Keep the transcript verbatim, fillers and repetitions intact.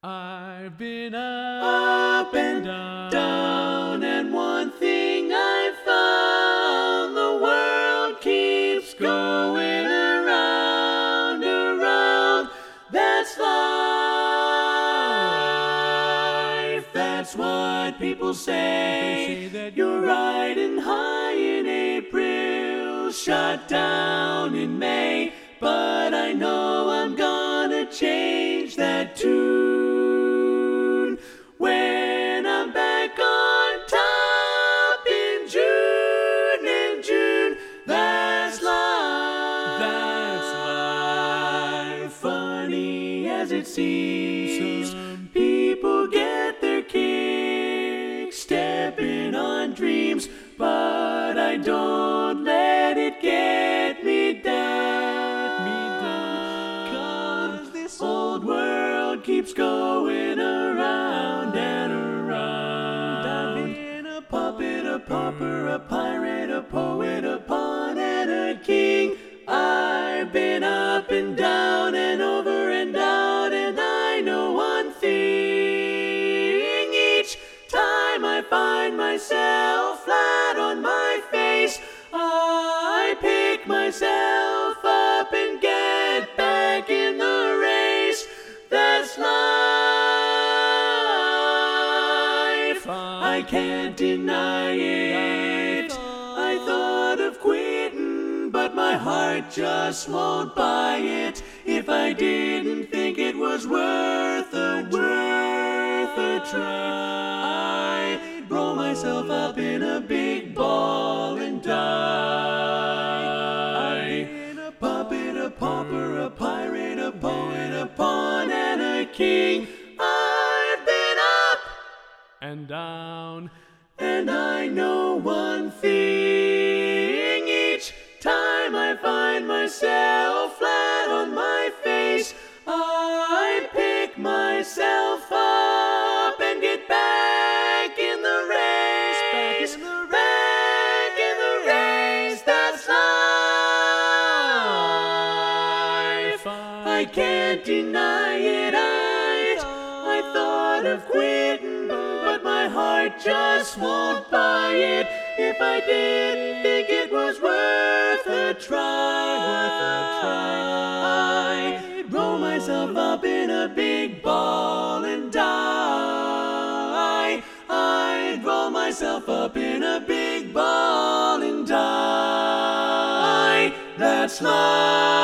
I've been up, up and down, down, and one thing I found: the world keeps going around, around. That's life. That's what people say. They say that You're riding high in April, shot down in May. But I know I'm gonna change that tune when I'm back on top in June, in June. That's life. That's life. Funny as it seems, Some people get their kicks stepping on dreams, but I don't let it get me down. Old world keeps going around and around. I've been a puppet, a pauper, a pirate, a poet, a pawn, and a king. I've been up and down and over and out, and I know one thing: each time I find myself flat on my face, I pick myself up and get back in the race. That's life. I can't deny it. I thought of quitting, but my heart just won't buy it. If I didn't think it was worth a worth a try, I'd roll myself up in a big ball and die. A puppet, a pauper, a pirate, a poet, a pawn, and a king. I've been up and down, and I know one thing: each time I find myself flat on my face, I pick myself up and get back in the race. Back in the race. Back in the race. That's life. I can't deny it. I, I thought of quitting, but my heart just won't buy it. If I didn't think it was worth a try, worth a try, I'd roll myself up in a big ball and die. I'd roll myself up in a big ball and die. That's life.